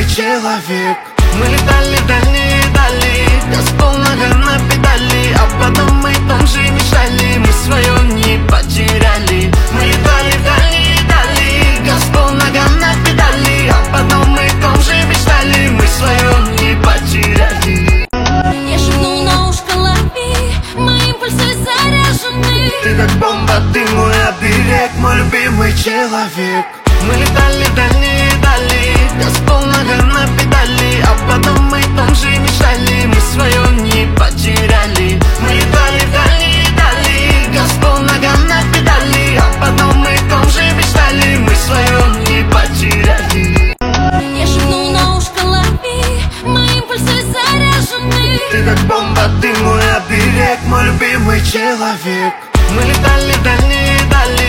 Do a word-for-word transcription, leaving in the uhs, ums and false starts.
человек. Мы летали в дальние дали, газ полнога на педали, а потом мы там же мешали, мы свое не потеряли. Мы летали в дальние дали, газ полнога на педали, а потом мы там же мечтали, мы свое не потеряли. Я шепну на ушко лови, мои пульсы заряжены. Ты как бомба, ты мой оберег, мой любимый человек. Мы летали в дальние дали, газ полнога на педали, а потом мы там же мешали, мы свое не потеряли. Мы летали в дальние дали, газ полнога на педали, а потом мы там же мечтали, мы свое не потеряли. Я шепну на ушко лови, мои пульсы заряжены. Ты как бомба, ты мой оберег, мой любимый человек. Мы летали в дальние дали,